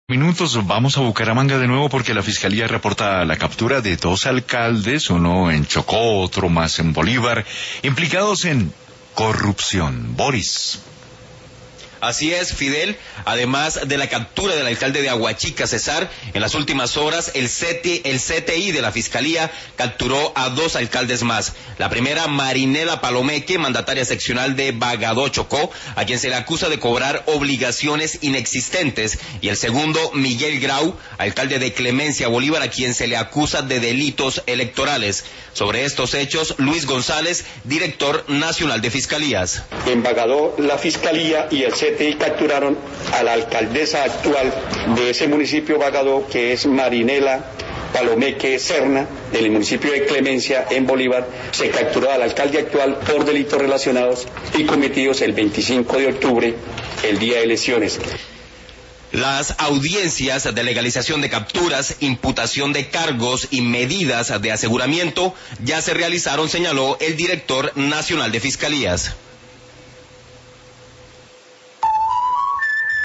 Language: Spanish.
Minutos, vamos a Bucaramanga de nuevo porque la Fiscalía reporta la captura de dos alcaldes, uno en Chocó, otro más en Bolívar, implicados en corrupción. Boris. Así es, Fidel. Además de la captura del alcalde de Aguachica, Cesar, en las últimas horas el CTI de la Fiscalía capturó a dos alcaldes más. La primera, Marinela Palomeque, mandataria seccional de Bagadó, Chocó, a quien se le acusa de cobrar obligaciones inexistentes. Y el segundo, Miguel Grau, alcalde de Clemencia, Bolívar, a quien se le acusa de delitos electorales. Sobre estos hechos, Luis González, director nacional de Fiscalías. En Bagadó, la Fiscalía y el CTI capturaron a la alcaldesa actual de ese municipio Bagadó, que es Marinela Palomeque Serna, del municipio de Clemencia, en Bolívar. Se capturó al alcalde actual por delitos relacionados y cometidos el 25 de octubre, el día de elecciones. Las audiencias de legalización de capturas, imputación de cargos y medidas de aseguramiento ya se realizaron, señaló el director nacional de Fiscalías.